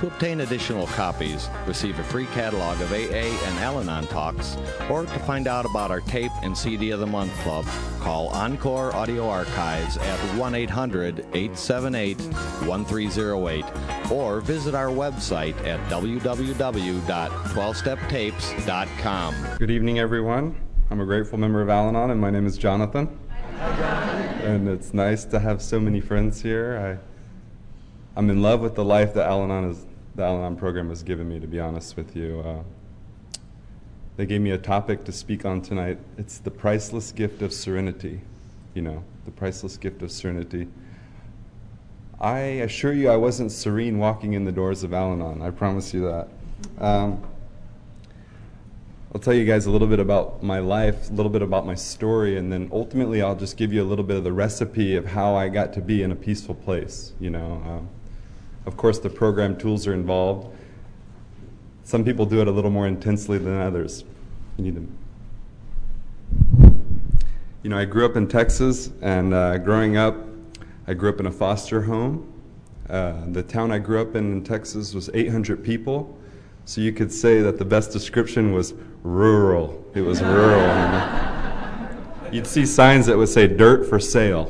To obtain additional copies, receive a free catalog of AA and Al-Anon talks, or to find out about our tape and CD of the Month Club, call Encore Audio Archives at 1-800-878-1308 or visit our website at www.12steptapes.com. Good evening, everyone. I'm a grateful member of Al-Anon, and my name is Jonathan. Hi, Jonathan. And it's nice to have so many friends here. I'm in love with the life that the Al-Anon program has given me, to be honest with you. They gave me a topic to speak on tonight. It's the priceless gift of serenity. The priceless gift of serenity. I assure you I wasn't serene walking in the doors of Al-Anon. I promise you that. I'll tell you guys a little bit about my life, a little bit about my story, and then ultimately I'll just give you a little bit of the recipe of how I got to be in a peaceful place. Of course, the program tools are involved. Some people do it a little more intensely than others. You need them. I grew up in Texas, and growing up, I grew up in a foster home. The town I grew up in Texas was 800 people, so you could say that the best description was rural. It was rural. You'd see signs that would say "dirt for sale."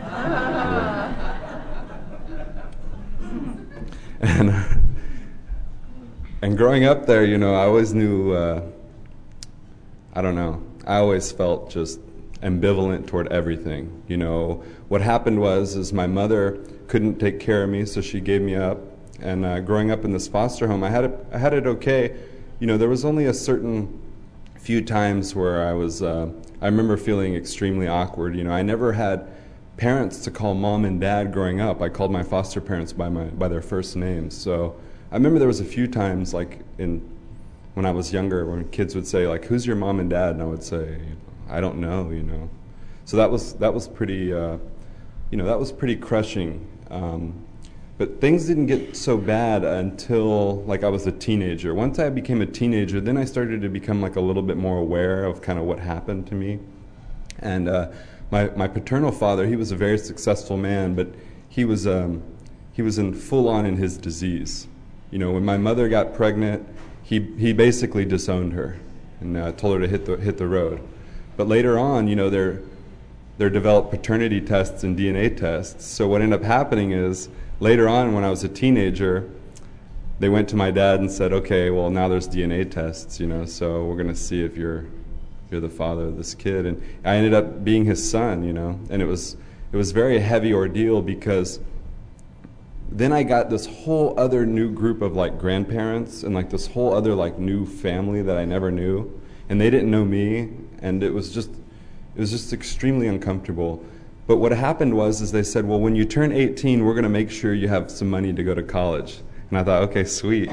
And growing up there, I always knew, I always felt just ambivalent toward everything. What happened was my mother couldn't take care of me, so she gave me up. And growing up in this foster home, I had it okay. There was only a certain few times where I remember feeling extremely awkward. I never had parents to call mom and dad growing up. I called my foster parents by their first names. So I remember there was a few times, when I was younger, when kids would say, "Who's your mom and dad?" And I would say, "I don't know." So that was pretty, that was pretty crushing. But things didn't get so bad until I was a teenager. Once I became a teenager, then I started to become a little bit more aware of kind of what happened to me. And my paternal father, he was a very successful man, but he was in full on in his disease. When my mother got pregnant, he basically disowned her and told her to hit the road. But later on, there developed paternity tests and DNA tests. So what ended up happening is, later on, when I was a teenager, they went to my dad and said, "Okay, well, now there's DNA tests, so we're going to see if you're the father of this kid." And I ended up being his son, and it was a very heavy ordeal, because then I got this whole other new group of grandparents and this whole other new family that I never knew, and they didn't know me, and it was just extremely uncomfortable. But what happened was they said, "Well, when you turn 18, we're going to make sure you have some money to go to college." And I thought, okay, sweet,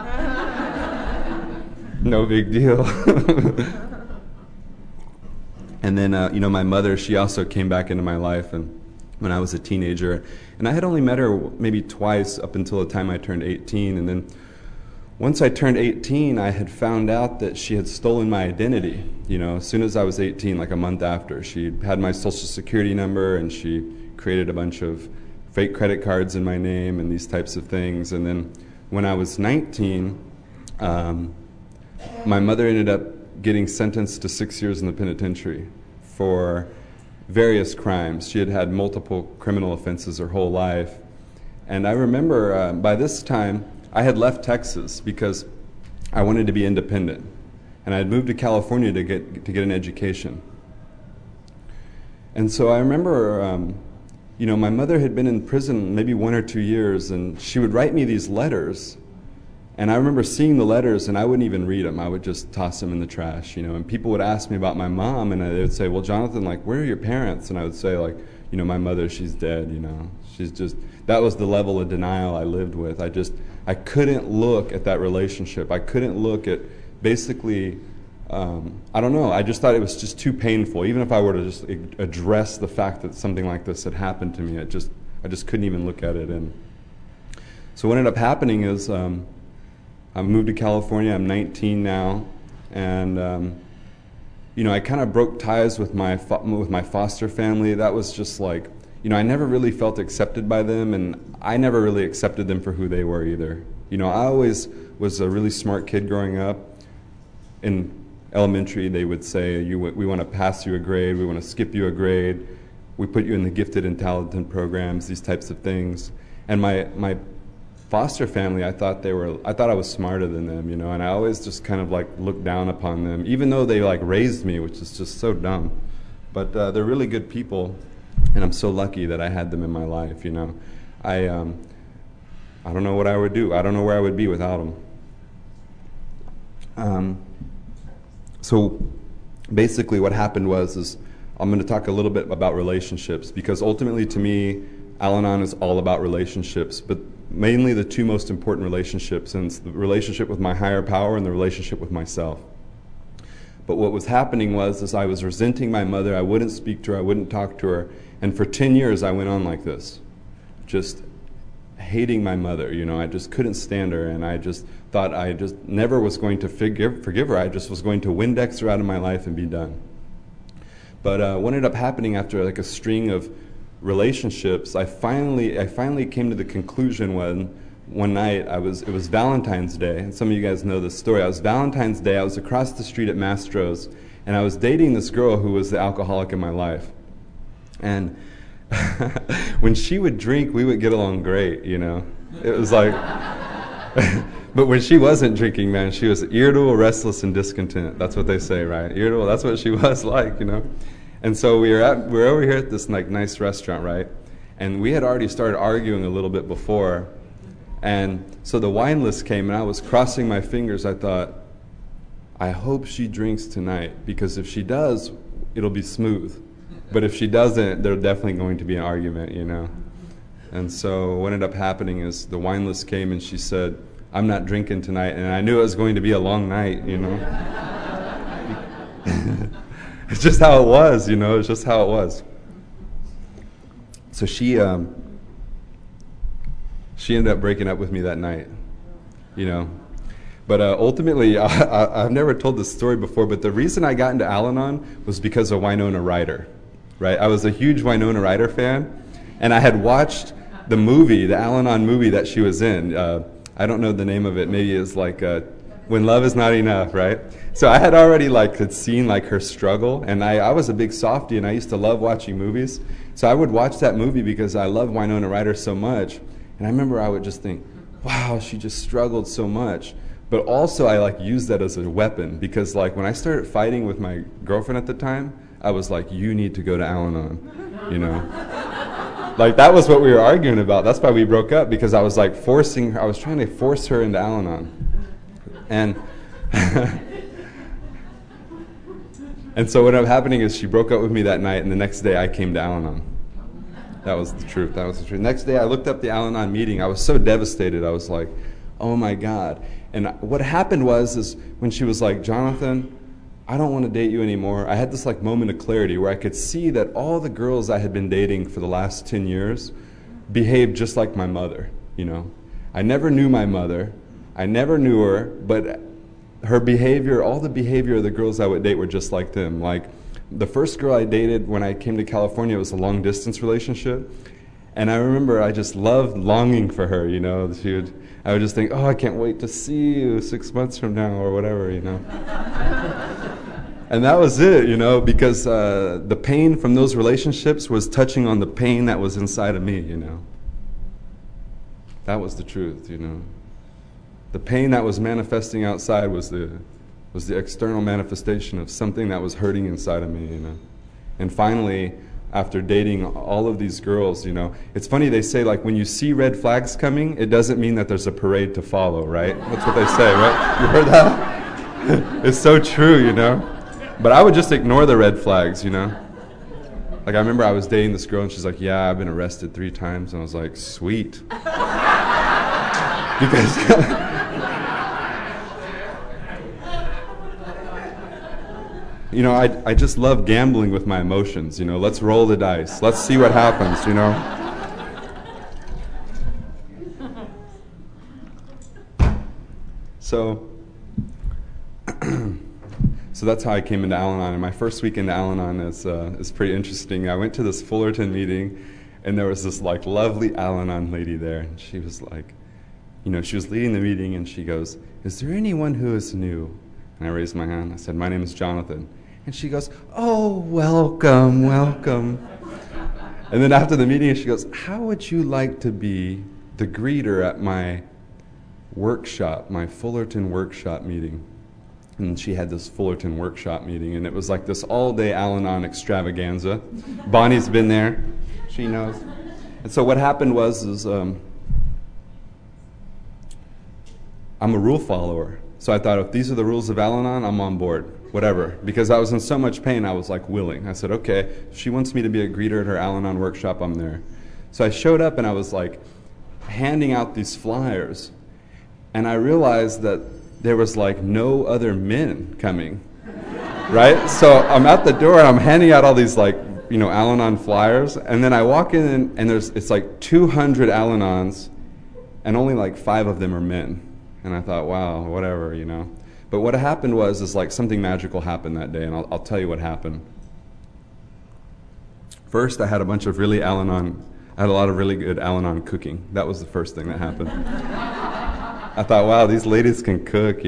no big deal. And then, my mother, she also came back into my life when I was a teenager. And I had only met her maybe twice up until the time I turned 18. And then once I turned 18, I had found out that she had stolen my identity. As soon as I was 18, a month after, she had my Social Security number, and she created a bunch of fake credit cards in my name and these types of things. And then when I was 19, my mother ended up getting sentenced to 6 years in the penitentiary for various crimes. She had had multiple criminal offenses her whole life. And I remember by this time, I had left Texas because I wanted to be independent. And I had moved to California to get an education. And so I remember, my mother had been in prison maybe 1 or 2 years, and she would write me these letters. And I remember seeing the letters, and I wouldn't even read them. I would just toss them in the trash, and people would ask me about my mom, and they would say, "Well, Jonathan, where are your parents?" And I would say, my mother, she's dead, she's just, that was the level of denial I lived with. I couldn't look at that relationship. I couldn't look at basically, I don't know, I just thought it was just too painful. Even if I were to just address the fact that something like this had happened to me, I just couldn't even look at it. And so what ended up happening is, I moved to California. I'm 19 now, and I kind of broke ties with my foster family. That was just I never really felt accepted by them, and I never really accepted them for who they were either. You know, I always was a really smart kid growing up. In elementary, they would say, we want to pass you a grade, we want to skip you a grade, we put you in the gifted and talented programs, these types of things. And my foster family, I thought I was smarter than them, you know, and I always just kind of like looked down upon them, even though they like raised me, which is just so dumb. But they're really good people, and I'm so lucky that I had them in my life, you know. I don't know what I would do. I don't know where I would be without them. So basically what happened is I'm going to talk a little bit about relationships, because ultimately to me, Al-Anon is all about relationships, but mainly the two most important relationships, and it's the relationship with my higher power and the relationship with myself. But what was happening was I was resenting my mother. I wouldn't speak to her. I wouldn't talk to her. And for 10 years, I went on like this, just hating my mother. You know, I just couldn't stand her, and I just thought I just never was going to forgive her. I just was going to Windex her out of my life and be done. But what ended up happening after like a string of relationships, I finally came to the conclusion one night, it was Valentine's Day, and some of you guys know this story. It was Valentine's Day, I was across the street at Mastro's, and I was dating this girl who was the alcoholic in my life. And when she would drink, we would get along great, you know. It was like, but when she wasn't drinking, man, she was irritable, restless, and discontent. That's what they say, right? Irritable, that's what she was like, you know. And so we were over here at this like nice restaurant, right? And we had already started arguing a little bit before. And so the wine list came, and I was crossing my fingers. I thought, I hope she drinks tonight, because if she does, it'll be smooth. But if she doesn't, there's definitely going to be an argument, you know. And so what ended up happening is the wine list came, and she said, I'm not drinking tonight. And I knew it was going to be a long night, you know. It's just how it was, you know. It's just how it was. So she ended up breaking up with me that night, you know. But ultimately, I've never told this story before, but the reason I got into Al-Anon was because of Winona Ryder, right? I was a huge Winona Ryder fan, and I had watched the movie, the Al-Anon movie that she was in. I don't know the name of it. Maybe it's like When Love Is Not Enough, right? So I had already had seen her struggle, and I was a big softie, and I used to love watching movies. So I would watch that movie because I loved Winona Ryder so much. And I remember I would just think, wow, she just struggled so much. But also I used that as a weapon, because when I started fighting with my girlfriend at the time, I was like, you need to go to Al-Anon, you know. That was what we were arguing about. That's why we broke up, because I was forcing her, I was trying to force her into Al-Anon. And and so what ended up happening is she broke up with me that night, and the next day I came to Al-Anon. That was the truth. That was the truth. Next day I looked up the Al-Anon meeting. I was so devastated. I was like, oh my God. And what happened is when she was like, Jonathan, I don't want to date you anymore, I had this moment of clarity where I could see that all the girls I had been dating for the last 10 years behaved just like my mother, you know. I never knew my mother. I never knew her, but her behavior, all the behavior of the girls I would date were just like them. The first girl I dated when I came to California was a long-distance relationship. And I remember I just loved longing for her, you know. I would just think, oh, I can't wait to see you 6 months from now or whatever, you know. And that was it, you know, because the pain from those relationships was touching on the pain that was inside of me, you know. That was the truth, you know. The pain that was manifesting outside was the external manifestation of something that was hurting inside of me, you know. And finally, after dating all of these girls, you know, it's funny, they say when you see red flags coming, it doesn't mean that there's a parade to follow, right? That's what they say, right? You heard that? It's so true, you know. But I would just ignore the red flags, you know. I remember I was dating this girl, and she's like, yeah, I've been arrested 3 times. And I was like, sweet. Because you know, I just love gambling with my emotions, you know. Let's roll the dice. Let's see what happens, you know. So that's how I came into Al-Anon. And my first week into Al-Anon is pretty interesting. I went to this Fullerton meeting, and there was this lovely Al-Anon lady there, and she was like, she was leading the meeting, and she goes, "Is there anyone who is new?" And I raised my hand. I said, "My name is Jonathan." And she goes, "Oh, welcome, welcome." And then after the meeting, she goes, "How would you like to be the greeter at my workshop, my Fullerton workshop meeting?" And she had this Fullerton workshop meeting, and it was like this all-day Al-Anon extravaganza. Bonnie's been there. She knows. And so what happened was I'm a rule follower. So I thought, if these are the rules of Al-Anon, I'm on board, whatever. Because I was in so much pain, I was like willing. I said, okay, if she wants me to be a greeter at her Al-Anon workshop, I'm there. So I showed up, and I was like handing out these flyers. And I realized that there was like no other men coming, right? So I'm at the door, and I'm handing out all these like, Al-Anon flyers. And then I walk in, and it's like 200 Al-Anons, and only like 5 of them are men. And I thought, wow, whatever, But what happened was like something magical happened that day, and I'll tell you what happened. First, I had a lot of really good Al-Anon cooking. That was the first thing that happened. I thought, wow, these ladies can cook,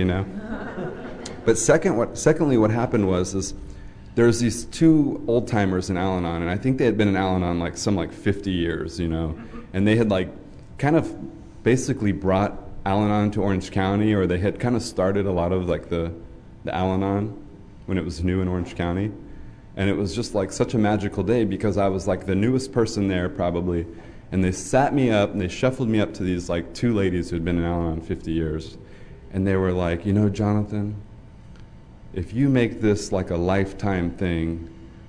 But secondly, what happened was there's these 2 old-timers in Al-Anon, and I think they had been in Al-Anon like 50 years, And they had like kind of basically brought Al-Anon to Orange County, or they had kind of started a lot of like the Al-Anon when it was new in Orange County. And it was just like such a magical day because I was like the newest person there probably. And they sat me up and they shuffled me up to these like 2 ladies who had been in Al-Anon 50 years. And they were like, Jonathan, if you make this like a lifetime thing,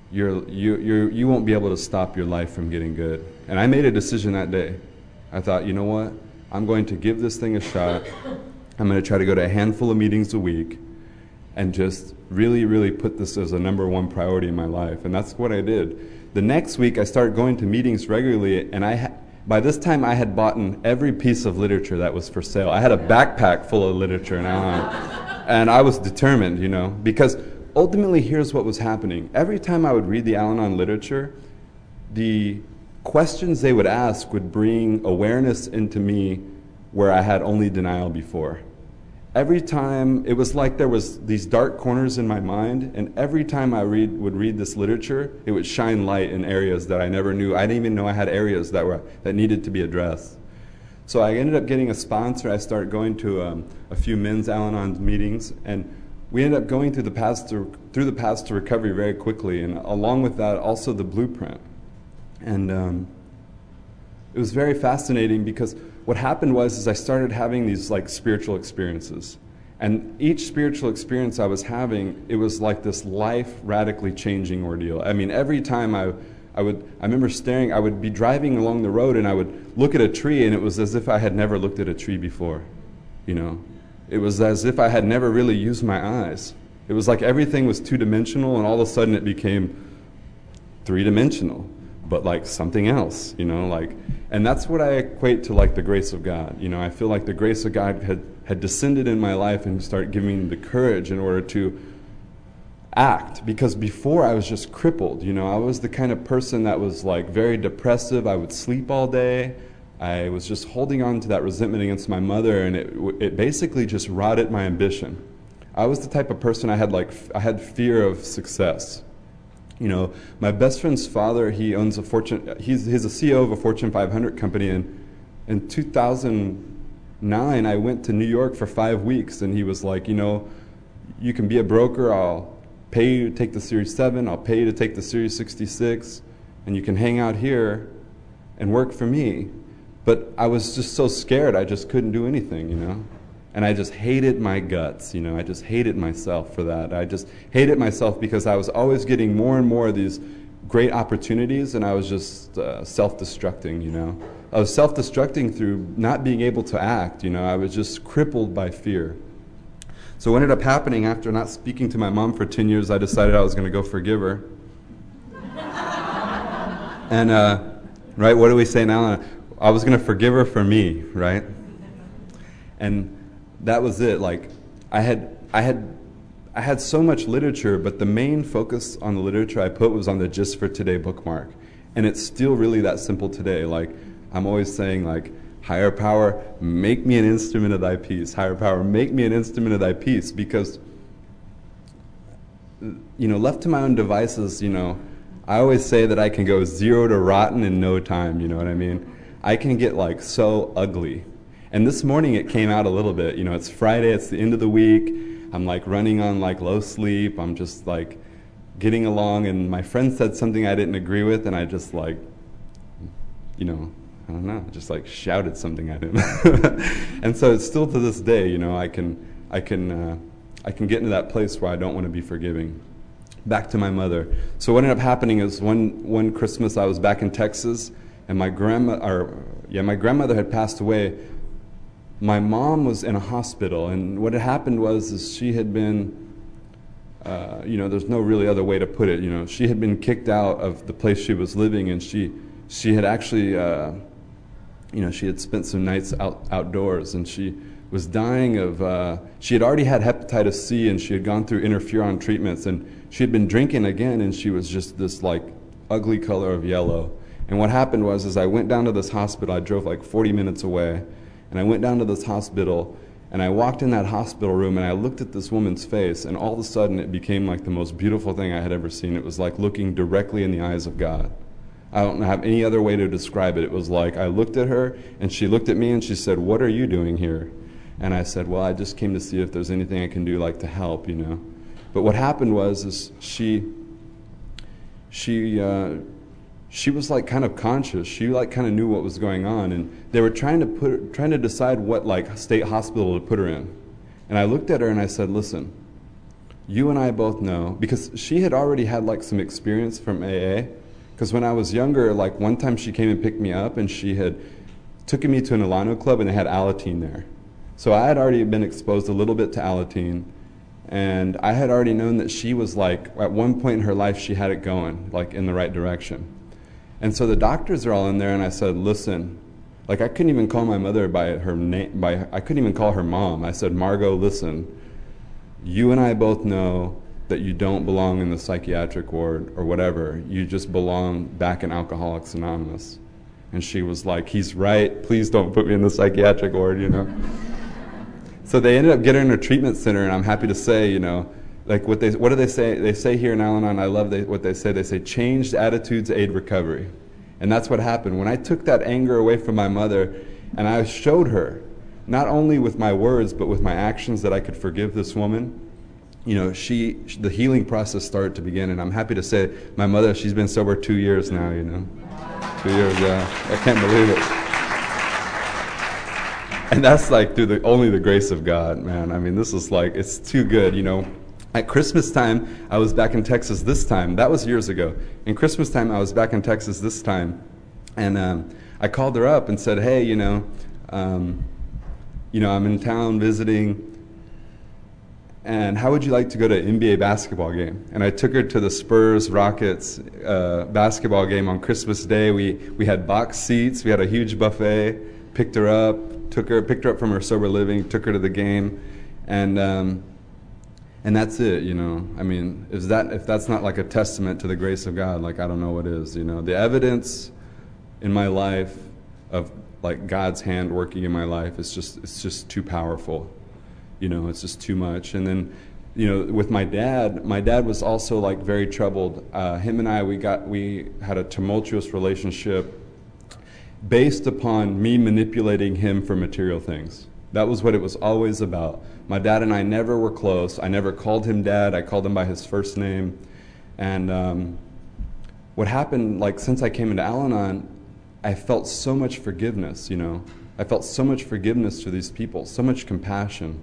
you won't be able to stop your life from getting good. And I made a decision that day. I thought, you know what? I'm going to give this thing a shot. I'm going to try to go to a handful of meetings a week and just really, really put this as a number 1 priority in my life. And that's what I did. The next week, I started going to meetings regularly, and by this time, I had bought every piece of literature that was for sale. I had a backpack full of literature in Al-Anon, and I was determined, because ultimately, here's what was happening. Every time I would read the Al-Anon literature, the questions they would ask would bring awareness into me where I had only denial before. Every time, it was like there was these dark corners in my mind, and every time I would read this literature, it would shine light in areas that I never knew. I didn't even know I had areas that needed to be addressed. So I ended up getting a sponsor. I started going to a few men's Al-Anon meetings, and we ended up going through the path to recovery very quickly, and along with that, also the blueprint. And it was very fascinating because what happened was I started having these like spiritual experiences. And each spiritual experience I was having, it was like this life radically changing ordeal. I mean, every time I remember I would be driving along the road and I would look at a tree, and it was as if I had never looked at a tree before. It was as if I had never really used my eyes. It was like everything was 2-dimensional, and all of a sudden it became 3-dimensional. But like something else, and that's what I equate to like the grace of God. I feel like the grace of God had descended in my life and started giving me the courage in order to act. Because before I was just crippled, I was the kind of person that was like very depressive. I would sleep all day. I was just holding on to that resentment against my mother, and it basically just rotted my ambition. I was the type of person I had fear of success. My best friend's father, he owns he's a CEO of a Fortune 500 company, and in 2009, I went to New York for 5 weeks, and he was like, you can be a broker, I'll pay you to take the Series 7, I'll pay you to take the Series 66, and you can hang out here and work for me. But I was just so scared, I just couldn't do anything, And I just hated my guts, I just hated myself for that. I just hated myself because I was always getting more and more of these great opportunities, and I was just self-destructing, I was self-destructing through not being able to act, I was just crippled by fear. So what ended up happening after not speaking to my mom for 10 years, I decided I was going to go forgive her. And, right, what do we say now? I was going to forgive her for me, right? And that was it. Like, I had so much literature, but the main focus on the literature I put was on the Just for Today bookmark. And it's still really that simple today. Like, I'm always saying, like, higher power, make me an instrument of thy peace. Higher power, make me an instrument of thy peace. Because, left to my own devices, I always say that I can go 0 to rotten in no time, you know what I mean? I can get like so ugly. And this morning it came out a little bit. It's Friday, it's the end of the week. I'm like running on like low sleep. I'm just like getting along, and my friend said something I didn't agree with, and I just like, I don't know, just like shouted something at him. And so it's still to this day, I can get into that place where I don't want to be forgiving. Back to my mother. So what ended up happening is one Christmas I was back in Texas, and my grandmother had passed away. My mom was in a hospital, and what had happened was she had been, there's no really other way to put it. She had been kicked out of the place she was living, and she had actually, she had spent some nights outdoors, and she was dying of, she had already had hepatitis C, and she had gone through interferon treatments, and she had been drinking again, and she was just this like ugly color of yellow. And what happened was I went down to this hospital. I drove like 40 minutes away, and I went down to this hospital, and I walked in that hospital room, and I looked at this woman's face, and all of a sudden it became like the most beautiful thing I had ever seen. It was like looking directly in the eyes of God. I don't have any other way to describe it. It was like I looked at her, and she looked at me, and she said, "What are you doing here?" And I said, "Well, I just came to see if there's anything I can do like to help, But what happened was she was like kind of conscious. She like kind of knew what was going on, and they were trying to decide what like state hospital to put her in. And I looked at her and I said, "Listen, you and I both know," because she had already had like some experience from AA. Because when I was younger, like one time she came and picked me up, and she had taken me to an Alano club, and they had Alateen there. So I had already been exposed a little bit to Alateen, and I had already known that she was like, at one point in her life, she had it going, like in the right direction. And so the doctors are all in there, and I said, "Listen," like I couldn't even call my mother by her name, I couldn't even call her mom. I said, "Margot, listen, you and I both know that you don't belong in the psychiatric ward or whatever. You just belong back in Alcoholics Anonymous." And she was like, "He's right. Please don't put me in the psychiatric ward, So they ended up getting her in a treatment center, and I'm happy to say, like what do they say? They say here in Al-Anon, I love what they say. They say, changed attitudes aid recovery. And that's what happened. When I took that anger away from my mother, and I showed her, not only with my words, but with my actions, that I could forgive this woman, the healing process started to begin. And I'm happy to say, my mother, she's been sober 2 years now, 2 years, I can't believe it. And that's like through only the grace of God, man. I mean, this is like, it's too good, At Christmas time, I was back in Texas this time. That was years ago. In Christmas time, I was back in Texas this time. And I called her up and said, "Hey, I'm in town visiting, and how would you like to go to an NBA basketball game?" And I took her to the Spurs-Rockets basketball game on Christmas Day. We had box seats. We had a huge buffet. Picked her up from her sober living, took her to the game, and that's it, I mean, if that's not like a testament to the grace of God, like I don't know what is, The evidence in my life of like God's hand working in my life it's just too powerful, it's just too much. And then, with my dad was also like very troubled. Him and I, we had a tumultuous relationship based upon me manipulating him for material things. That was what it was always about. My dad and I never were close. I never called him Dad. I called him by his first name. And what happened, like since I came into Al-Anon, I felt so much forgiveness, I felt so much forgiveness for these people, so much compassion,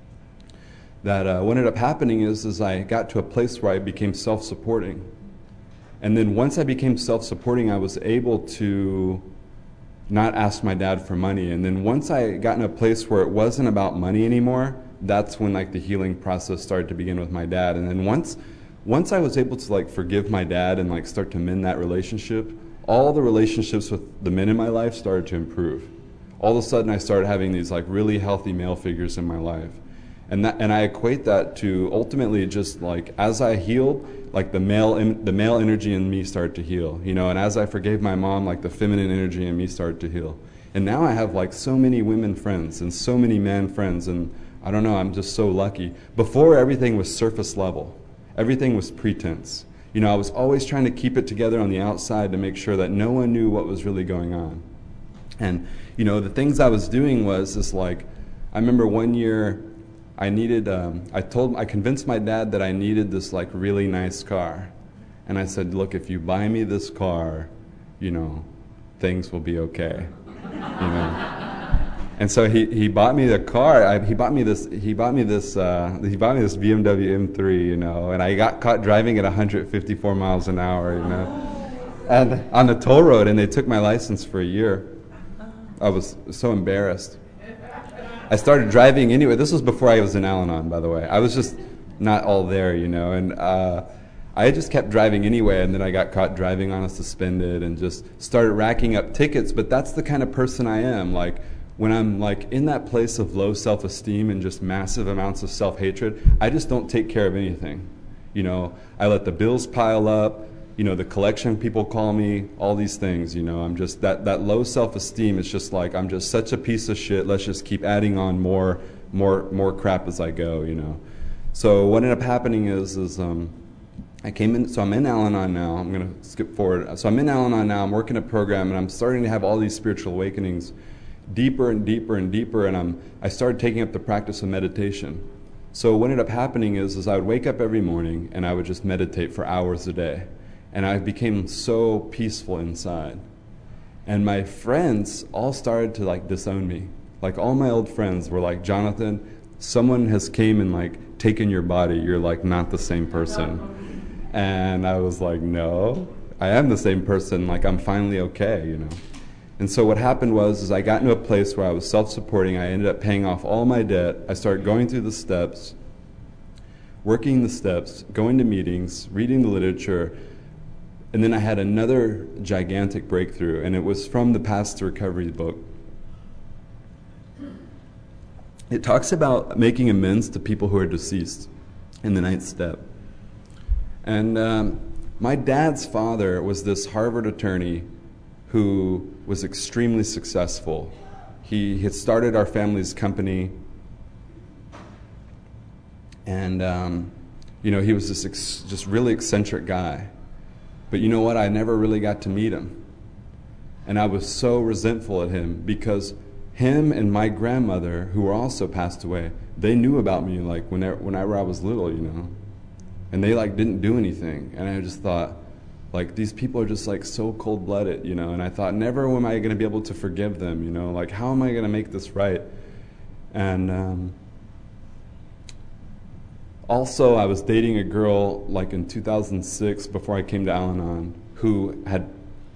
that what ended up happening is I got to a place where I became self-supporting. And then once I became self-supporting, I was able to not ask my dad for money. And then once I got in a place where it wasn't about money anymore, that's when like the healing process started to begin with my dad. And then once I was able to like forgive my dad and like start to mend that relationship, all the relationships with the men in my life started to improve. All of a sudden I started having these like really healthy male figures in my life. And I equate that to ultimately just like as I healed, like the male energy in me started to heal, and as I forgave my mom, like the feminine energy in me started to heal. And now I have like so many women friends and so many man friends, and I don't know, I'm just so lucky. Before, everything was surface level. Everything was pretense. You know, I was always trying to keep it together on the outside to make sure that no one knew what was really going on. And, you know, the things I was doing was just like, I remember one year I needed, I convinced my dad that I needed this like really nice car. And I said, look, if you buy me this car, you know, things will be okay, you know. And so he bought me the car. He bought me this BMW M3, you know. And I got caught driving at 154 miles an hour, you know, and on the toll road. And they took my license for a year. I was so embarrassed. I started driving anyway. This was before I was in Al-Anon, by the way. I was just not all there, you know. And I just kept driving anyway, and then I got caught driving on a suspended and just started racking up tickets. But that's the kind of person I am. Like, when I'm like in that place of low self-esteem and just massive amounts of self-hatred, I just don't take care of anything. You know, I let the bills pile up, you know, the collection people call me, all these things, you know. I'm just, that low self-esteem is just like, I'm just such a piece of shit, let's just keep adding on more crap as I go, you know. So what ended up happening is I came in, so I'm in Al-Anon now, I'm going to skip forward. So I'm in Al-Anon now, I'm working a program, and I'm starting to have all these spiritual awakenings, deeper and deeper and deeper, and I started taking up the practice of meditation. So what ended up happening is I would wake up every morning and I would just meditate for hours a day, and I became so peaceful inside. And my friends all started to like disown me. Like all my old friends were like, Jonathan, someone has came and like taken your body. You're like not the same person. And I was like, no, I am the same person. Like I'm finally okay, you know. And so what happened was I got into a place where I was self-supporting. I ended up paying off all my debt. I started going through the steps, working the steps, going to meetings, reading the literature, and then I had another gigantic breakthrough, and it was from the Path to Recovery book. It talks about making amends to people who are deceased in the 9th step. And my dad's father was this Harvard attorney who was extremely successful. He had started our family's company, and you know, he was this just really eccentric guy. But you know what? I never really got to meet him, and I was so resentful at him because him and my grandmother, who were also passed away, they knew about me like whenever I was little, you know, and they like didn't do anything, and I just thought, like, these people are just like so cold-blooded, you know, and I thought, never am I going to be able to forgive them, you know, like how am I going to make this right? And also I was dating a girl like in 2006 before I came to Al-Anon who had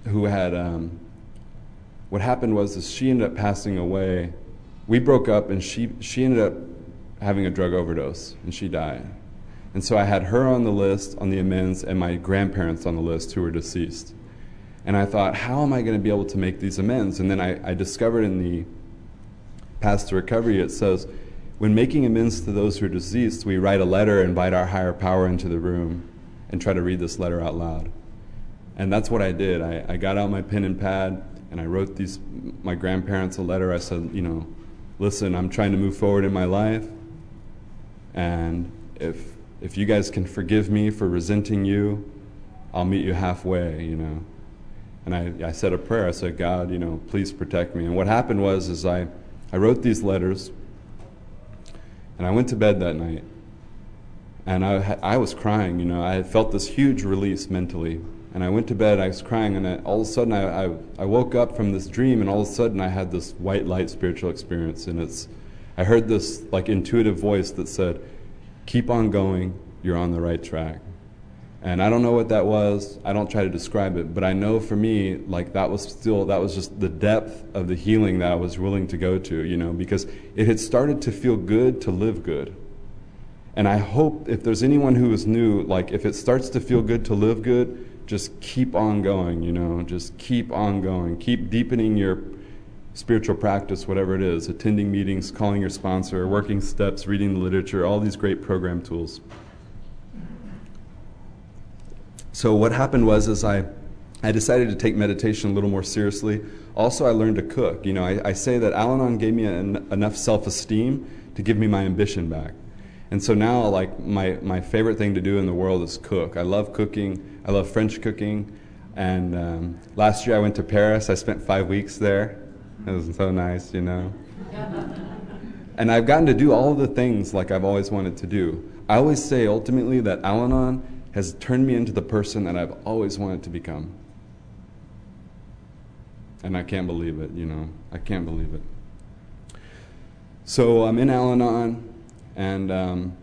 what happened was she ended up passing away. We broke up, and she ended up having a drug overdose, and she died. And so I had her on the list, on the amends, and my grandparents on the list who were deceased. And I thought, how am I going to be able to make these amends? And then I discovered in the Path to Recovery, it says, when making amends to those who are deceased, we write a letter, invite our higher power into the room, and try to read this letter out loud. And that's what I did. I got out my pen and pad, and I wrote my grandparents a letter. I said, you know, listen, I'm trying to move forward in my life, and if you guys can forgive me for resenting you, I'll meet you halfway, you know. And I said a prayer. I said, God, you know, please protect me. And what happened was I wrote these letters, and I went to bed that night, and I was crying, you know. I had felt this huge release mentally. And I went to bed, I was crying, and all of a sudden I woke up from this dream, and all of a sudden I had this white light spiritual experience. And I heard this like intuitive voice that said, keep on going, you're on the right track. And I don't know what that was. I don't try to describe it, but I know for me, like that was just the depth of the healing that I was willing to go to, you know, because it had started to feel good to live good. And I hope if there's anyone who is new, like if it starts to feel good to live good, just keep on going, you know, just keep on going. Keep deepening your spiritual practice, whatever it is, attending meetings, calling your sponsor, working steps, reading the literature, all these great program tools. So what happened was I decided to take meditation a little more seriously. Also, I learned to cook. You know, I say that Al-Anon gave me enough self-esteem to give me my ambition back. And so now, like, my favorite thing to do in the world is cook. I love cooking. I love French cooking. And last year I went to Paris. I spent 5 weeks there. It was so nice, you know. And I've gotten to do all of the things like I've always wanted to do. I always say ultimately that Al-Anon has turned me into the person that I've always wanted to become. And I can't believe it, you know. I can't believe it. So I'm in Al-Anon, and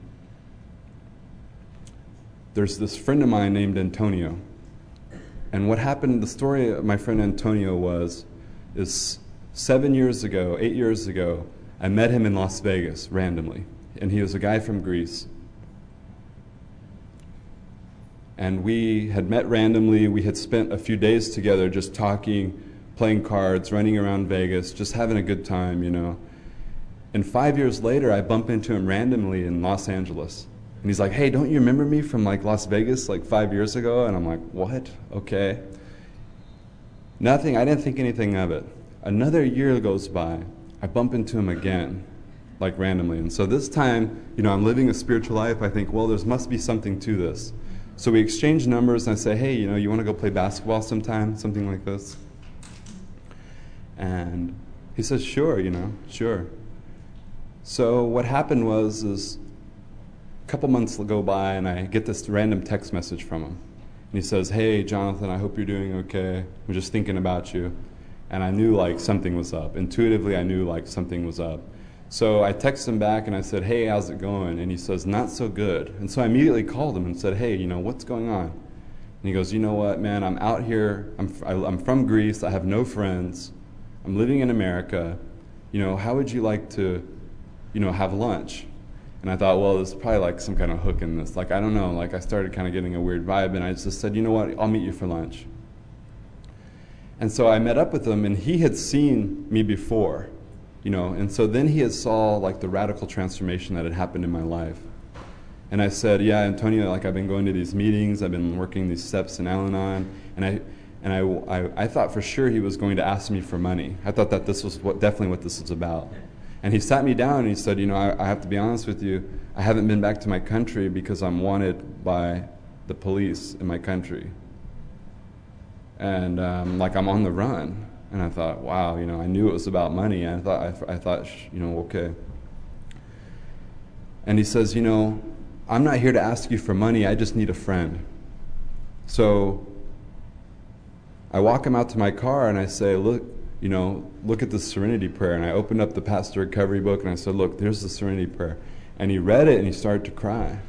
there's this friend of mine named Antonio. And what happened, the story of my friend Antonio is 7 years ago, 8 years ago, I met him in Las Vegas randomly. And he was a guy from Greece. And we had met randomly. We had spent a few days together just talking, playing cards, running around Vegas, just having a good time, you know. And 5 years later, I bump into him randomly in Los Angeles. And he's like, hey, don't you remember me from like Las Vegas like 5 years ago? And I'm like, what? Okay. Nothing, I didn't think anything of it. Another year goes by. I bump into him again, like randomly. And so this time, you know, I'm living a spiritual life. I think, well, there must be something to this. So we exchange numbers, and I say, hey, you know, you want to go play basketball sometime? Something like this. And he says, sure, you know, sure. So what happened was a couple months go by, and I get this random text message from him. And he says, hey, Jonathan, I hope you're doing okay. I'm just thinking about you. And I knew like something was up. Intuitively, I knew like something was up. So I texted him back and I said, hey, how's it going? And he says, not so good. And so I immediately called him and said, hey, you know, what's going on? And he goes, you know what, man, I'm out here. I'm from Greece. I have no friends. I'm living in America. You know, how would you like to, you know, have lunch? And I thought, well, there's probably like some kind of hook in this. Like, I don't know. Like, I started kind of getting a weird vibe, and I just said, you know what, I'll meet you for lunch. And so I met up with him, and he had seen me before, you know, and so then he had saw like the radical transformation that had happened in my life. And I said, yeah, Antonio, like I've been going to these meetings, I've been working these steps in Al-Anon, and I thought for sure he was going to ask me for money. I thought that this was definitely what this was about. And he sat me down and he said, you know, I have to be honest with you, I haven't been back to my country because I'm wanted by the police in my country. And like I'm on the run. And I thought, wow, you know, I knew it was about money. And I thought, you know, okay. And he says, you know, I'm not here to ask you for money. I just need a friend. So I walk him out to my car and I say, look, you know, look at the Serenity Prayer. And I opened up the Pastor Recovery book and I said, look, there's the Serenity Prayer. And he read it and he started to cry.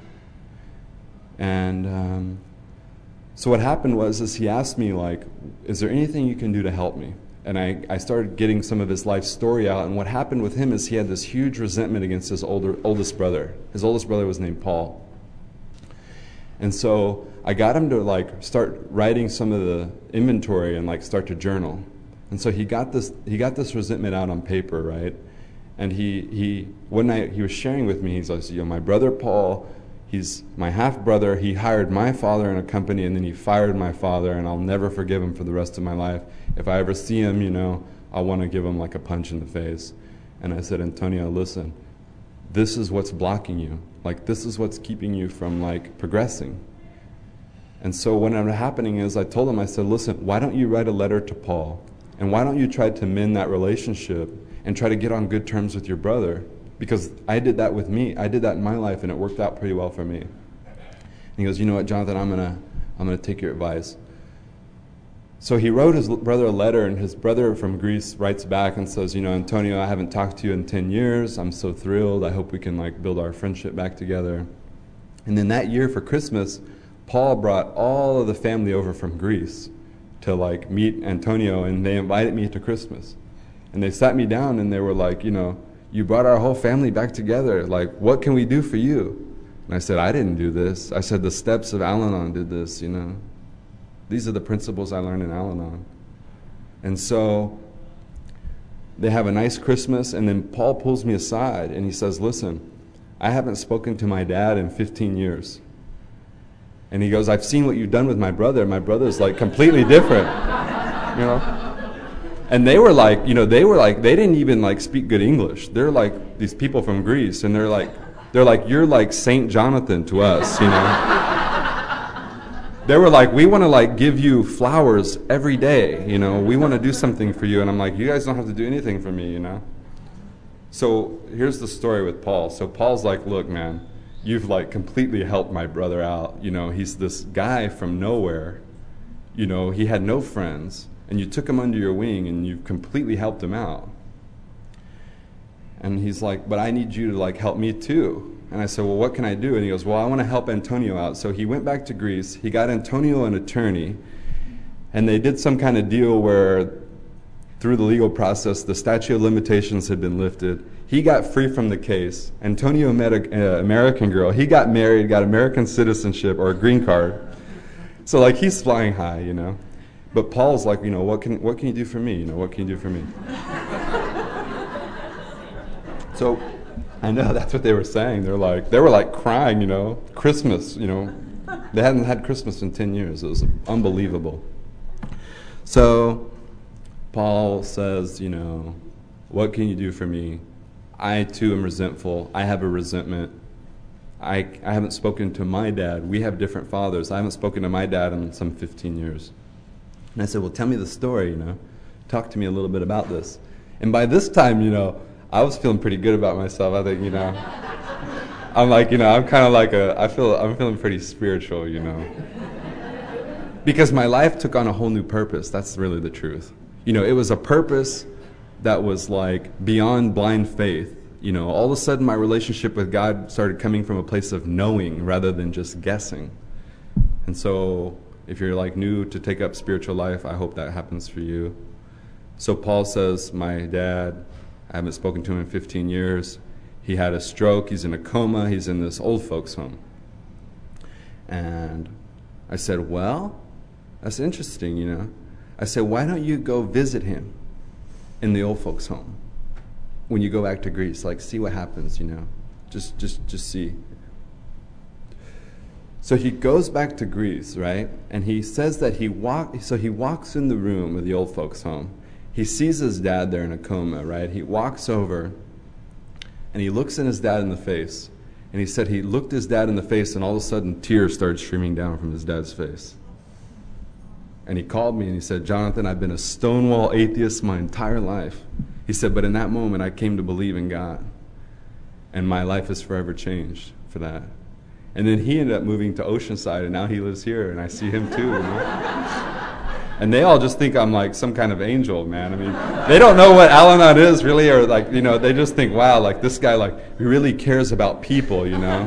And so what happened was he asked me, like, is there anything you can do to help me? And I started getting some of his life story out. And what happened with him is he had this huge resentment against his oldest brother. His oldest brother was named Paul. And so I got him to like start writing some of the inventory and like start to journal. And so he got this resentment out on paper, right? And he one night he was sharing with me, he's like, you know, my brother Paul, he's my half-brother. He hired my father in a company, and then he fired my father, and I'll never forgive him for the rest of my life. If I ever see him, you know, I want to give him like a punch in the face. And I said, Antonio, listen, this is what's blocking you. Like, this is what's keeping you from, like, progressing. And so what ended up happening is I told him, I said, listen, why don't you write a letter to Paul? And why don't you try to mend that relationship and try to get on good terms with your brother? Because I did that with me. I did that in my life, and it worked out pretty well for me. And he goes, you know what, Jonathan, I'm gonna take your advice. So he wrote his brother a letter, and his brother from Greece writes back and says, you know, Antonio, I haven't talked to you in 10 years. I'm so thrilled. I hope we can like build our friendship back together. And then that year for Christmas, Paul brought all of the family over from Greece to like meet Antonio, and they invited me to Christmas. And they sat me down and they were like, you know, you brought our whole family back together. Like, what can we do for you? And I said, I didn't do this. I said, the steps of Al-Anon did this, you know. These are the principles I learned in Al-Anon. And so they have a nice Christmas, and then Paul pulls me aside and he says, listen, I haven't spoken to my dad in 15 years. And he goes, I've seen what you've done with my brother. My brother's like completely different, you know. And they were like, they didn't even like speak good English. They're like these people from Greece, and they're like, you're like Saint Jonathan to us, They were like, we want to like give you flowers every day, We want to do something for you. And I'm like, you guys don't have to do anything for me, So here's the story with Paul. So Paul's like, look, man, you've like completely helped my brother out. He's this guy from nowhere. He had no friends. And you took him under your wing and you completely helped him out. And he's like, but I need you to like help me too. And I said, well, what can I do? And he goes, well, I want to help Antonio out. So he went back to Greece. He got Antonio an attorney. And they did some kind of deal where through the legal process, the statute of limitations had been lifted. He got free from the case. Antonio met an American girl. He got married, got American citizenship or a green card. So like he's flying high, But Paul's like, what can you do for me? What can you do for me? So I know that's what they were saying. They were like crying, Christmas, They hadn't had Christmas in 10 years. It was unbelievable. So Paul says, what can you do for me? I too am resentful. I have a resentment. I haven't spoken to my dad. We have different fathers. I haven't spoken to my dad in some 15 years. And I said, well, tell me the story, Talk to me a little bit about this. And by this time, I was feeling pretty good about myself. I think, I'm like, I'm kind of like I'm feeling pretty spiritual, Because my life took on a whole new purpose. That's really the truth. It was a purpose that was like beyond blind faith. All of a sudden my relationship with God started coming from a place of knowing rather than just guessing. And so if you're like new to take up spiritual life, I hope that happens for you. So Paul says, my dad, I haven't spoken to him in 15 years. He had a stroke. He's in a coma. He's in this old folks home. And I said, well, that's interesting, I said, why don't you go visit him in the old folks home when you go back to Greece? Like, see what happens, Just see. So he goes back to Greece, right? And he says that he walks in the room of the old folks home. He sees his dad there in a coma, right? He walks over and he looks in his dad in the face. And he said he looked his dad in the face and all of a sudden tears started streaming down from his dad's face. And he called me and he said, Jonathan, I've been a stonewall atheist my entire life. He said, but in that moment I came to believe in God. And my life is forever changed for that. And then he ended up moving to Oceanside, and now he lives here, and I see him too. And they all just think I'm like some kind of angel, man. I mean, they don't know what Al-Anon is really, or like, they just think, wow, like this guy, like, he really cares about people,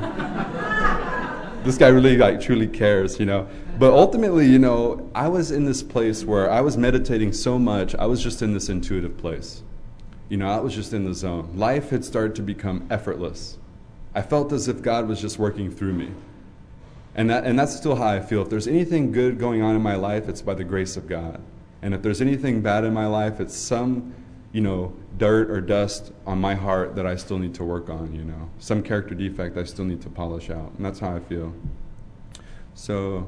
This guy really, like, truly cares, But ultimately, I was in this place where I was meditating so much, I was just in this intuitive place. I was just in the zone. Life had started to become effortless. I felt as if God was just working through me. And that's still how I feel. If there's anything good going on in my life, it's by the grace of God. And if there's anything bad in my life, it's some, dirt or dust on my heart that I still need to work on, Some character defect I still need to polish out. And that's how I feel. So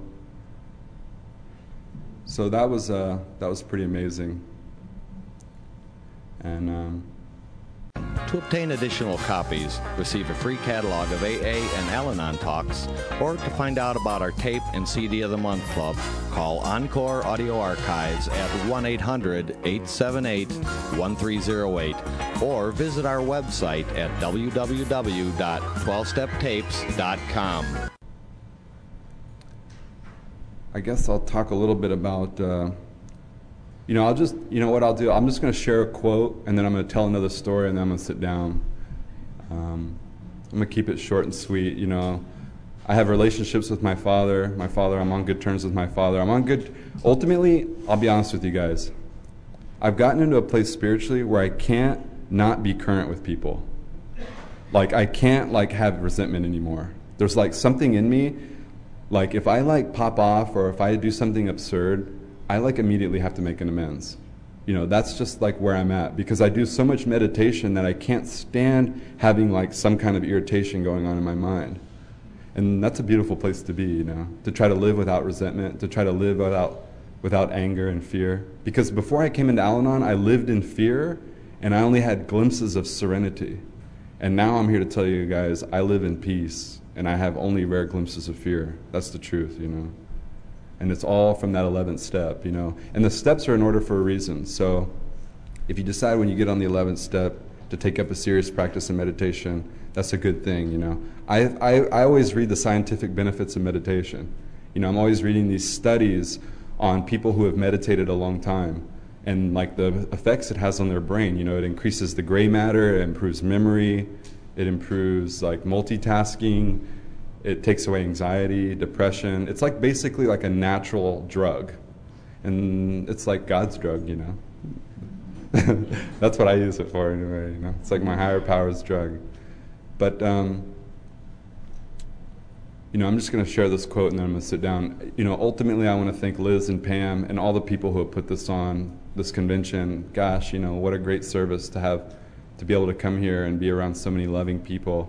that was pretty amazing. And to obtain additional copies, receive a free catalog of AA and Al-Anon talks, or to find out about our tape and CD of the Month Club, call Encore Audio Archives at 1-800-878-1308 or visit our website at www.12steptapes.com. I guess I'll talk a little bit about what I'll do, I'm just going to share a quote, and then I'm going to tell another story, and then I'm going to sit down. I'm going to keep it short and sweet, I have relationships with my father. I'm on good terms with my father. Ultimately, I'll be honest with you guys. I've gotten into a place spiritually where I can't not be current with people. Like, I can't, have resentment anymore. There's, something in me, if I, pop off or if I do something absurd, I immediately have to make an amends. That's just where I'm at, because I do so much meditation that I can't stand having some kind of irritation going on in my mind. And that's a beautiful place to be, to try to live without resentment, to try to live without without anger and fear. Because before I came into Al-Anon, I lived in fear, and I only had glimpses of serenity. And now I'm here to tell you guys, I live in peace, and I have only rare glimpses of fear. That's the truth, you know. And it's all from that 11th step, you know. And the steps are in order for a reason. So if you decide when you get on the 11th step to take up a serious practice in meditation, that's a good thing, you know. I always read the scientific benefits of meditation. You know, I'm always reading these studies on people who have meditated a long time and like the effects it has on their brain. You know, it increases the gray matter, it improves memory, it improves like multitasking, it takes away anxiety, depression. It's like basically like a natural drug. And it's like God's drug, you know. That's what I use it for anyway, you know. It's like my higher power's drug. But, you know, I'm just going to share this quote and then I'm going to sit down. You know, ultimately I want to thank Liz and Pam and all the people who have put this on, this convention. Gosh, you know, what a great service to have, to be able to come here and be around so many loving people.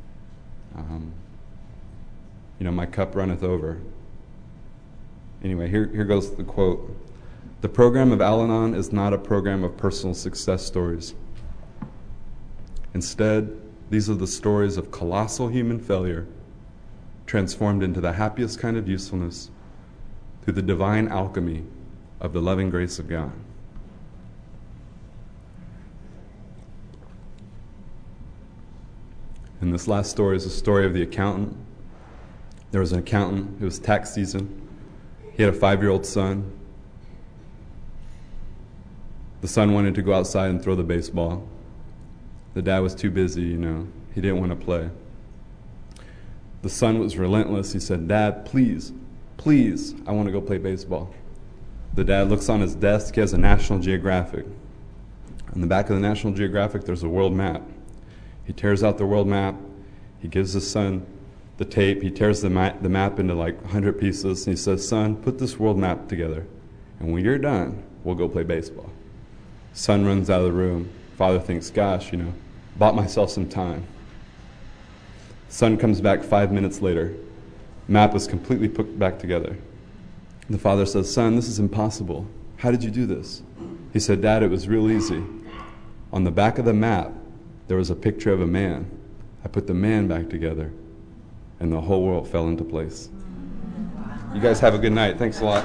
You know, my cup runneth over. Anyway, here goes the quote. The program of Al-Anon is not a program of personal success stories. Instead, these are the stories of colossal human failure transformed into the happiest kind of usefulness through the divine alchemy of the loving grace of God. And this last story is a story of the accountant. There was an accountant, it was tax season. He had a 5-year-old son. The son wanted to go outside and throw the baseball. The dad was too busy, you know. He didn't want to play. The son was relentless. He said, Dad, please, please, I want to go play baseball. The dad looks on his desk. He has a National Geographic. On the back of the National Geographic, there's a world map. He tears out the world map. He gives his son the tape. He tears the map into like 100 pieces. And he says, son, put this world map together. And when you're done, we'll go play baseball. Son runs out of the room. Father thinks, gosh, you know, bought myself some time. Son comes back 5 minutes later. Map was completely put back together. The father says, son, this is impossible. How did you do this? He said, Dad, it was real easy. On the back of the map, there was a picture of a man. I put the man back together, and the whole world fell into place. You guys have a good night. Thanks a lot.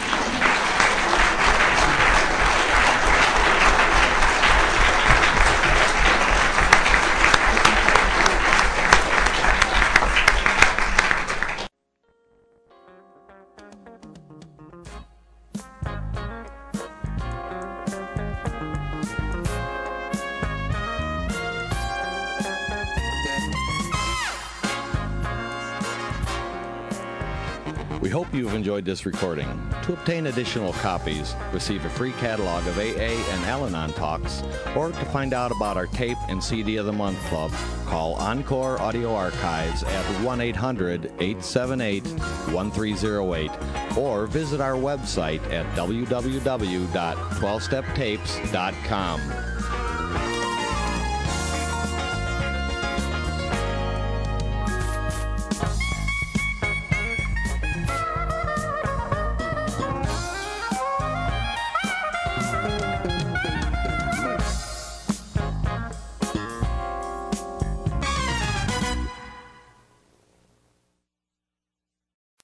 We hope you've enjoyed this recording. To obtain additional copies, receive a free catalog of AA and Al-Anon talks, or to find out about our tape and CD of the Month Club, call Encore Audio Archives at 1-800-878-1308 or visit our website at www.12steptapes.com.